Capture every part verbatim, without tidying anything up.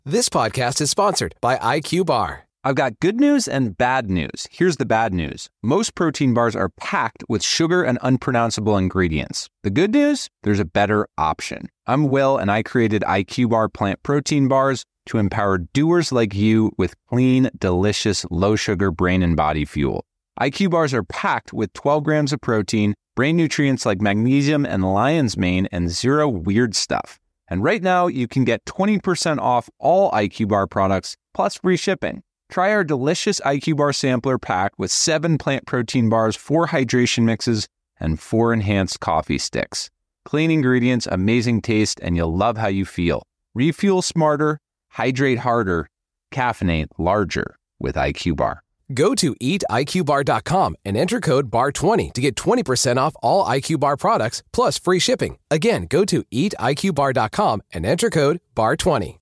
This podcast is sponsored by I Q Bar. I've got good news and bad news. Here's the bad news. Most protein bars are packed with sugar and unpronounceable ingredients. The good news? There's a better option. I'm Will, and I created I Q Bar plant protein bars to empower doers like you with clean, delicious, low-sugar brain and body fuel. I Q Bars are packed with twelve grams of protein, brain nutrients like magnesium and lion's mane, and zero weird stuff. And right now, you can get twenty percent off all I Q Bar products, plus free shipping. Try our delicious I Q Bar sampler pack with seven plant protein bars, four hydration mixes, and four enhanced coffee sticks. Clean ingredients, amazing taste, and you'll love how you feel. Refuel smarter, hydrate harder, caffeinate larger with I Q Bar. Go to eat I Q bar dot com and enter code B A R twenty to get twenty percent off all I Q Bar products plus free shipping. Again, go to eat I Q bar dot com and enter code B A R twenty.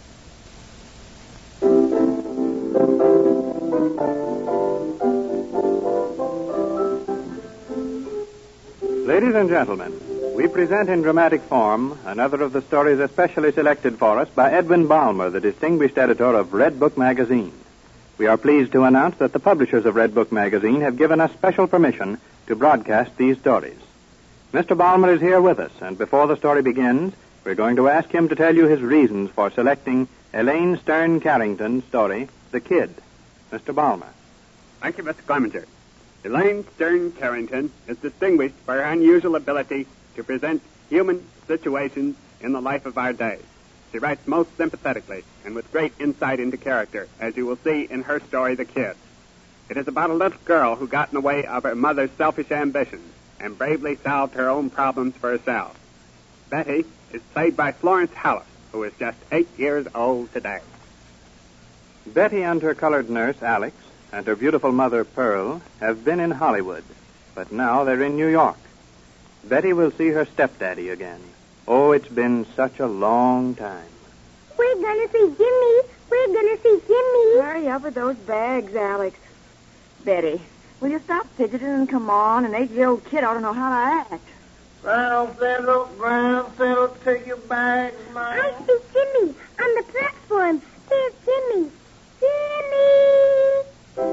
Ladies and gentlemen, we present in dramatic form another of the stories especially selected for us by Edwin Balmer, the distinguished editor of Red Book magazine. We are pleased to announce that the publishers of Red Book magazine have given us special permission to broadcast these stories. Mister Balmer is here with us, and before the story begins, we're going to ask him to tell you his reasons for selecting Elaine Stern Carrington's story, The Kid. Mister Balmer. Thank you, Mister Clemenger. Elaine Stern Carrington is distinguished for her unusual ability to present human situations in the life of our day. She writes most sympathetically and with great insight into character, as you will see in her story, The Kid. It is about a little girl who got in the way of her mother's selfish ambitions and bravely solved her own problems for herself. Betty is played by Florence Hallis, who is just eight years old today. Betty and her colored nurse, Alex, and her beautiful mother, Pearl, have been in Hollywood, but now they're in New York. Betty will see her stepdaddy again. Oh, it's been such a long time. We're gonna see Jimmy. We're gonna see Jimmy. Hurry up with those bags, Alex. Betty, will you stop fidgeting and come on? An eight-year-old kid ought to know how to act. Ground settle, ground settle, take your bags, man. I see Jimmy on the platform. There's Jimmy. Jimmy!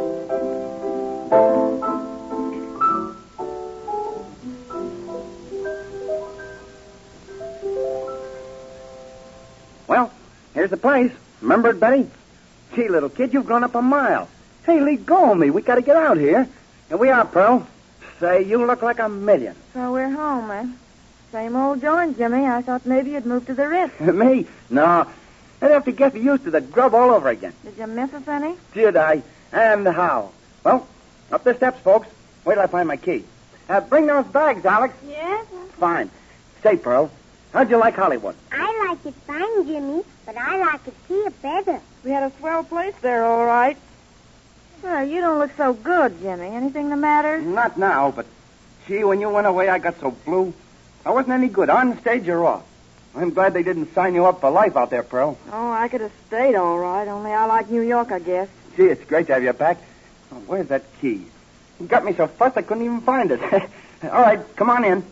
Well, here's the place. Remember it, Betty? Gee, little kid, you've gone up a mile. Hey, leave go of me. We gotta get out here. Here we are, Pearl. Say, you look like a million. So we're home, eh? Same old joint, Jimmy. I thought maybe you'd moved to the Ritz. Me? No. I'd have to get used to the grub all over again. Did you miss us any? Did I? And how? Well, up the steps, folks. Wait till I find my key. Uh, bring those bags, Alex. Yes? Fine. Say, Pearl, how'd you like Hollywood? I like it fine, Jimmy, but I like it here better. We had a swell place there, all right. Well, you don't look so good, Jimmy. Anything the matter? Not now, but gee, when you went away, I got so blue. I wasn't any good, on stage or off. I'm glad they didn't sign you up for life out there, Pearl. Oh, I could have stayed all right, only I like New York, I guess. Gee, it's great to have you back. Oh, where's that key? You got me so fussed I couldn't even find it. All right, come on in.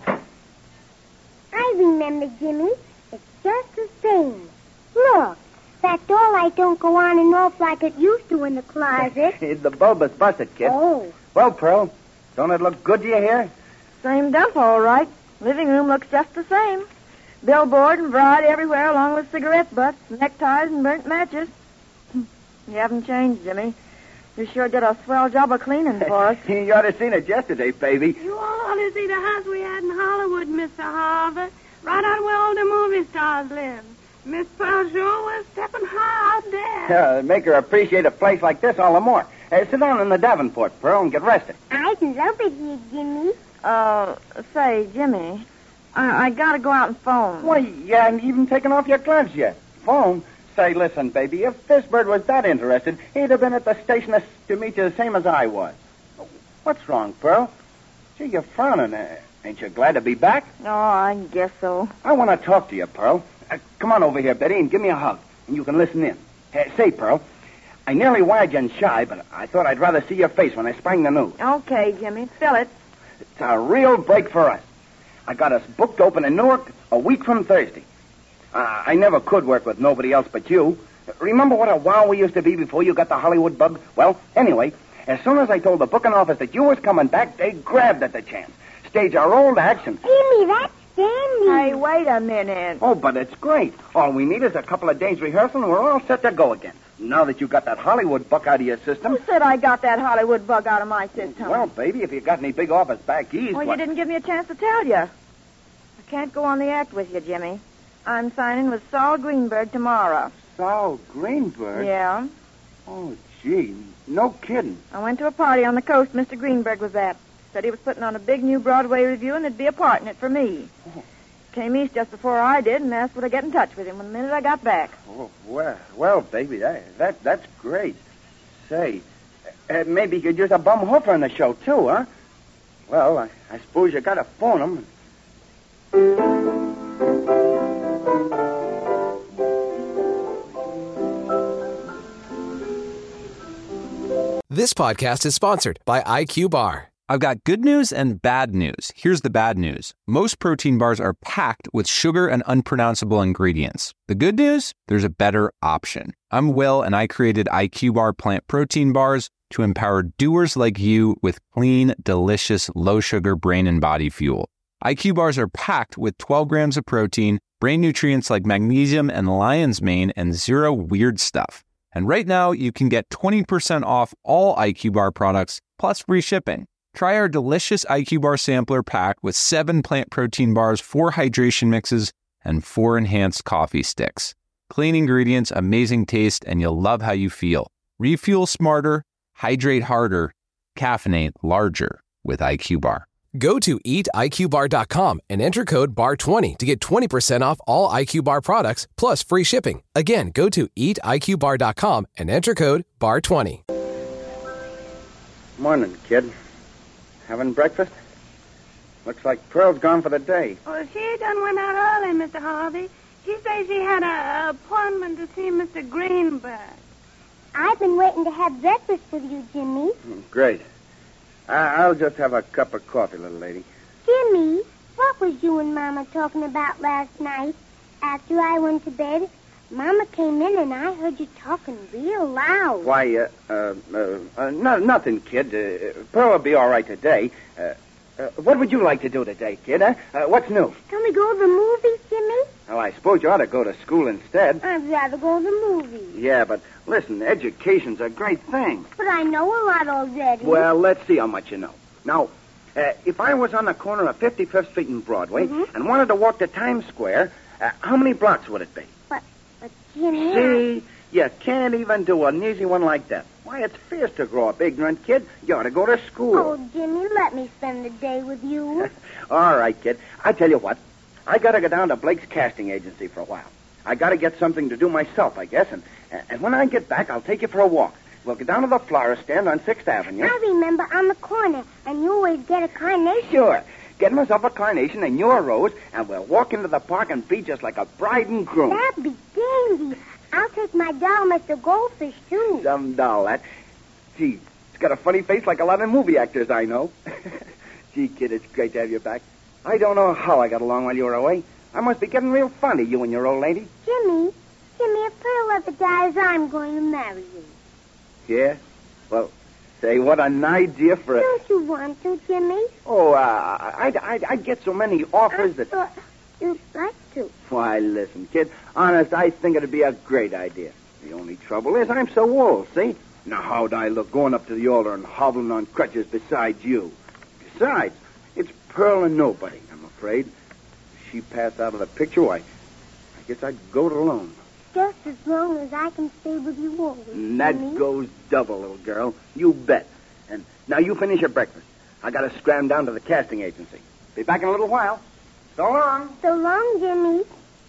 I remember, Jimmy. It's just the same. Look, that door light don't go on and off like it used to in the closet. The bulb is busted, kid. Oh. Well, Pearl, don't it look good to you here? Same dump, all right. Living room looks just the same. Billboard and variety everywhere, along with cigarette butts, neckties, and burnt matches. You haven't changed, Jimmy. You sure did a swell job of cleaning for us. You ought to have seen it yesterday, baby. You all ought to see the house we had in Hollywood, Mister Harvey. Right out where all the movie stars live. Miss Pearl sure was stepping high out there. Uh, make her appreciate a place like this all the more. Uh, sit down in the Davenport, Pearl, and get rested. I'd love it here, Jimmy. Uh, say, Jimmy, I, I gotta go out and phone. Why, you haven't even taken off your gloves yet. Phone? Say, listen, baby, if this bird was that interested, he'd have been at the station to meet you the same as I was. What's wrong, Pearl? Gee, you're frowning. Uh, ain't you glad to be back? Oh, I guess so. I want to talk to you, Pearl. Uh, come on over here, Betty, and give me a hug, and you can listen in. Uh, say, Pearl, I nearly wired you in shy, but I thought I'd rather see your face when I sprang the news. Okay, Jimmy, fill it. It's a real break for us. I got us booked open in Newark a week from Thursday. Uh, I never could work with nobody else but you, Remember what a wow we used to be before you got the Hollywood bug? Well, anyway, as soon as I told the booking office that you was coming back, they grabbed at the chance. Stage our old action. Jimmy, that's dandy. Hey, wait a minute. Oh, but it's great. All we need is a couple of days rehearsal and we're all set to go again. Now that you got that Hollywood bug out of your system. Who said I got that Hollywood bug out of my system? Well, baby, if you got any big office back east... Well, what... you didn't give me a chance to tell you. I can't go on the act with you, Jimmy. I'm signing with Saul Greenberg tomorrow. Saul Greenberg? Yeah. Oh, gee, no kidding. I went to a party on the coast Mister Greenberg was at. Said he was putting on a big new Broadway review and there'd be a part in it for me. Oh. Came east just before I did and asked would I get in touch with him the minute I got back. Oh, well, well, baby, that, that that's great. Say, uh, maybe you could use a bum hoofer in the show, too, huh? Well, I, I suppose you got to phone him. This podcast is sponsored by I Q Bar. I've got good news and bad news. Here's the bad news. Most protein bars are packed with sugar and unpronounceable ingredients. The good news? There's a better option. I'm Will, and I created I Q Bar plant protein bars to empower doers like you with clean, delicious, low-sugar brain and body fuel. I Q Bars are packed with twelve grams of protein, brain nutrients like magnesium and lion's mane, and zero weird stuff. And right now, you can get twenty percent off all I Q Bar products, plus free shipping. Try our delicious I Q Bar sampler pack with seven plant protein bars, four hydration mixes, and four enhanced coffee sticks. Clean ingredients, amazing taste, and you'll love how you feel. Refuel smarter, hydrate harder, caffeinate larger with I Q Bar. Go to eat I Q bar dot com and enter code B A R twenty to get twenty percent off all I Q Bar products, plus free shipping. Again, go to eat I Q bar dot com and enter code B A R twenty. Morning, kid. Having breakfast? Looks like Pearl's gone for the day. Oh, she done went out early, Mister Harvey. She says she had a appointment to see Mister Greenberg. I've been waiting to have breakfast with you, Jimmy. Mm, great. I- I'll just have a cup of coffee, little lady. Jimmy, what was you and Mama talking about last night after I went to bed? Mama came in and I heard you talking real loud. Why, uh, uh, uh, uh no, nothing, kid. Uh, Pearl will be all right today. Uh, uh, what would you like to do today, kid, huh? Uh, what's new? Can we go to the movies, Jimmy? Well, I suppose you ought to go to school instead. I'd rather go to the movies. Yeah, but listen, education's a great thing. But I know a lot already. Well, let's see how much you know. Now, uh, if I was on the corner of fifty-fifth Street and Broadway mm-hmm. and wanted to walk to Times Square, uh, how many blocks would it be? But, but Jimmy... See, you can't even do an easy one like that. Why, it's fierce to grow up ignorant, kid. You ought to go to school. Oh, Jimmy, let me spend the day with you. All right, kid. I tell you what. I got to go down to Blake's casting agency for a while. I got to get something to do myself, I guess, and and when I get back, I'll take you for a walk. We'll go down to the flower stand on sixth Avenue. I remember on the corner, and you always get a carnation. Sure. Get myself a carnation and you a rose, and we'll walk into the park and be just like a bride and groom. That'd be dandy. I'll take my doll, Mister Goldfish, too. Some doll, that. Gee, it's got a funny face like a lot of movie actors I know. Gee, kid, it's great to have you back. I don't know how I got along while you were away. I must be getting real fond of you and your old lady. Jimmy, Jimmy, if Pearl ever dies, I'm going to marry you. Yeah? Well, say, what an idea for a... Don't you want to, Jimmy? Oh, uh, I'd, I'd, I'd get so many offers I that... thought you'd like to. Why, listen, kid, honest, I think it'd be a great idea. The only trouble is I'm so old, see? Now, how'd I look going up to the altar and hobbling on crutches beside you? Besides, it's Pearl and nobody, I'm afraid. If she passed out of the picture, why, I guess I'd go it alone. Just as long as I can stay with you always, And that Jimmy. goes double, little girl. You bet. And now you finish your breakfast. I got to scram down to the casting agency. Be back in a little while. So long. So long, Jimmy.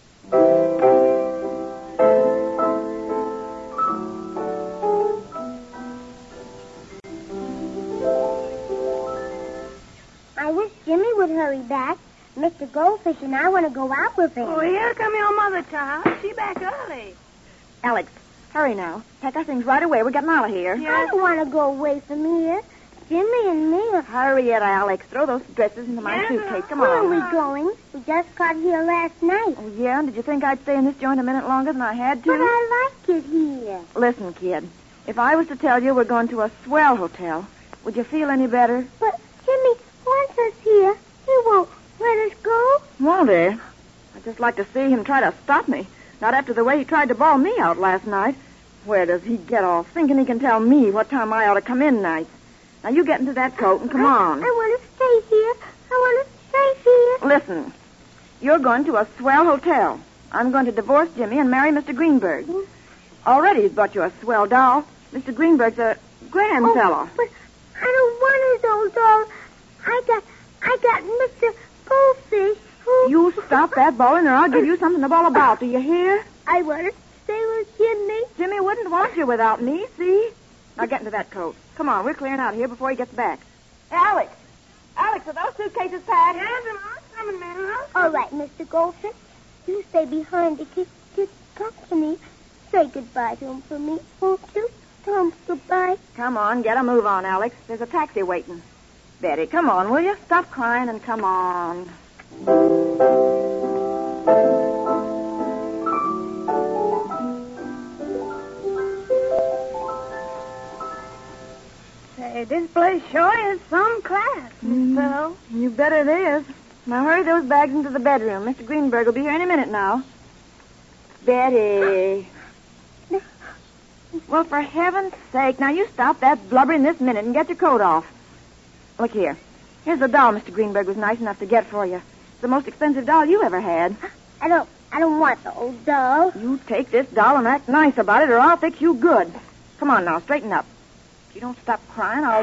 I wish Jimmy would hurry back. Mister Goldfish and I want to go out with him. Oh, here come your mother, child. She back early. Alex, hurry now. Pack our things right away. We're getting out of here. I don't want to go away from here. Jimmy and me are... Hurry it, Alex. Throw those dresses into my Yes, suitcase. Come Where on. are we going? We just got here last night. Oh, yeah? Did you think I'd stay in this joint a minute longer than I had to? But I like it here. Listen, kid. If I was to tell you we're going to a swell hotel, would you feel any better? But Jimmy wants us here. He won't let us go. Won't he? I'd just like to see him try to stop me. Not after the way he tried to bawl me out last night. Where does he get off thinking he can tell me what time I ought to come in nights? Now, you get into that coat and come on. I want to stay here. I want to stay here. Listen, you're going to a swell hotel. I'm going to divorce Jimmy and marry Mister Greenberg. Already he's bought you a swell doll. Mister Greenberg's a grand Oh, fellow. but I don't want his old doll. I got, I got Mister Goldfish. Who... You stop that bawling or I'll give you something to bawl about. Do you hear? I want to stay with Jimmy. Jimmy wouldn't want you without me, see? Now get into that coat. Come on, we're clearing out of here before he gets back. Hey, Alex. Alex, are those suitcases packed? Yes, I'm all coming, ma'am. All right, Mister Goldfish. You stay behind to keep good company. Say goodbye to him for me, won't you? Tell him goodbye. Come on, get a move on, Alex. There's a taxi waiting. Betty, come on, will you? Stop crying and come on. Say, this place sure is some class, Miss Pearl. You bet it is. Now hurry those bags into the bedroom. Mister Greenberg will be here any minute now. Betty. Well, for heaven's sake, now you stop that blubbering this minute and get your coat off. Look here. Here's the doll Mister Greenberg was nice enough to get for you. It's the most expensive doll you ever had. I don't, I don't want the old doll. You take this doll and act nice about it, or I'll fix you good. Come on now, straighten up. If you don't stop crying, I'll...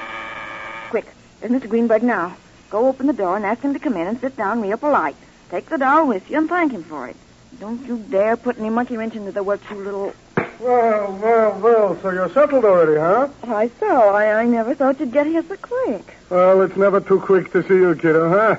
Quick, there's Mister Greenberg now. Go open the door and ask him to come in and sit down real polite. Take the doll with you and thank him for it. Don't you dare put any monkey wrench into the works, you little... Well, well, well, so you're settled already, huh? Why so? I, I never thought you'd get here so quick. Well, it's never too quick to see you, kiddo, huh?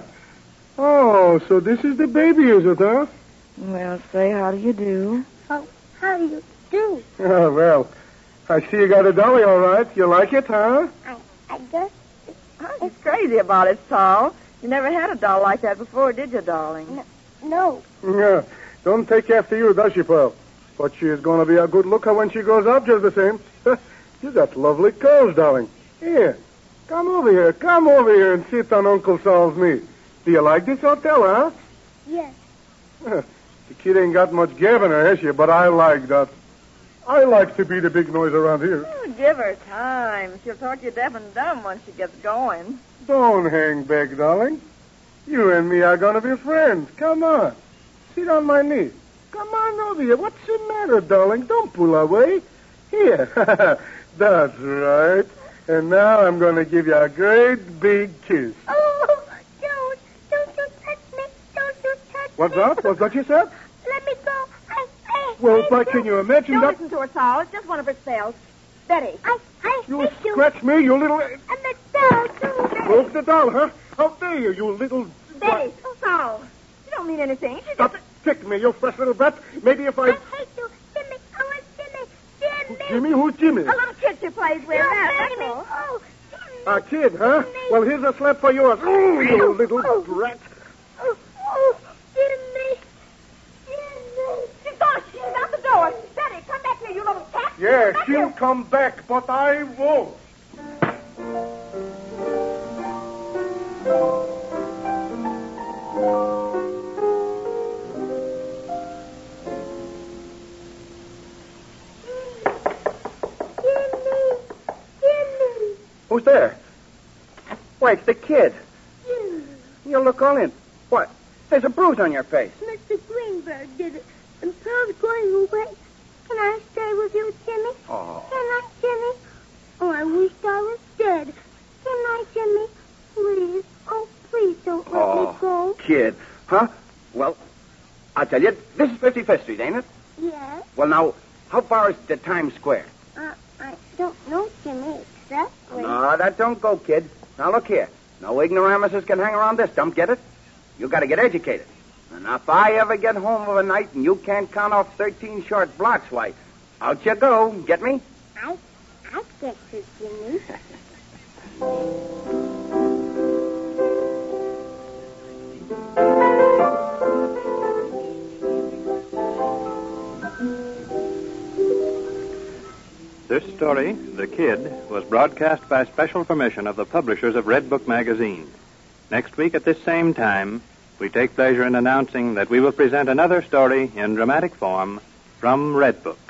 Oh, so this is the baby, is it, huh? Well, say, how do you do? How, how do you do? Oh, well, I see you got a dolly, all right. You like it, huh? I, I guess. Oh, he's crazy about it, Saul. You never had a doll like that before, did you, darling? No. Yeah. Don't take after you, does she, Pearl? But she's going to be a good looker when she grows up, just the same. You got lovely curls, darling. Here, come over here. Come over here and sit on Uncle Saul's knee. Do you like this hotel, huh? Yes. The kid ain't got much gab in her, has she? But I like that. I like to be the big noise around here. Oh, give her time. She'll talk you deaf and dumb once she gets going. Don't hang back, darling. You and me are going to be friends. Come on. Sit on my knee. Come on over here. What's the matter, darling? Don't pull away. Here. That's right. And now I'm going to give you a great big kiss. Oh, don't. Don't you touch me. Don't you touch What's me. that? What's that you said? Let me go. I, I Well, hate but you. can you imagine Don't that? listen to her, Saul. It's just one of her spells. Betty. I, I You hate you. scratch me, you little... And the doll, too. Broke the doll, huh? How dare you, you little... Betty. Oh, Saul. You don't mean anything. She Stop just... tick me, you fresh little brat. Maybe if I I... hate you. Jimmy. I want Jimmy. Jimmy. Jimmy? Who's Jimmy? A little kid she plays with. You're That, hurting that's me. all. Oh, Jimmy. A kid, huh? Jimmy. Well, here's a slap for yours. Oh, you Oh, little oh. brat. Oh, oh, Jimmy. Jimmy. She's gone. She's out the door. Betty, come back here, you little cat. Yeah, Back she'll here. come back, but I won't. Jimmy. Jimmy. Who's there? Why, it's the kid. Jimmy. You look all in. What? There's a bruise on your face. Mister Greenberg did it. And Pearl's going away. Can I stay with you, Jimmy? Oh. Can I, Jimmy? Oh, I wish I was dead. Can I, Jimmy? Please. Oh, please don't let Oh, me go. kid. Huh? Well, I'll tell you, this is fifty-fifth Street, ain't it? Yes. Well, now, how far is to Times Square? Uh, I don't know, Jimmy, exactly. No, that don't go, kid. Now, look here. No ignoramuses can hang around this dump, get it? You gotta get educated. And if I ever get home of a night and you can't count off thirteen short blocks, why, out you go. Get me? I, I get you, Jimmy. This story, The Kid, was broadcast by special permission of the publishers of Red Book magazine. Next week at this same time, we take pleasure in announcing that we will present another story in dramatic form from Red Book.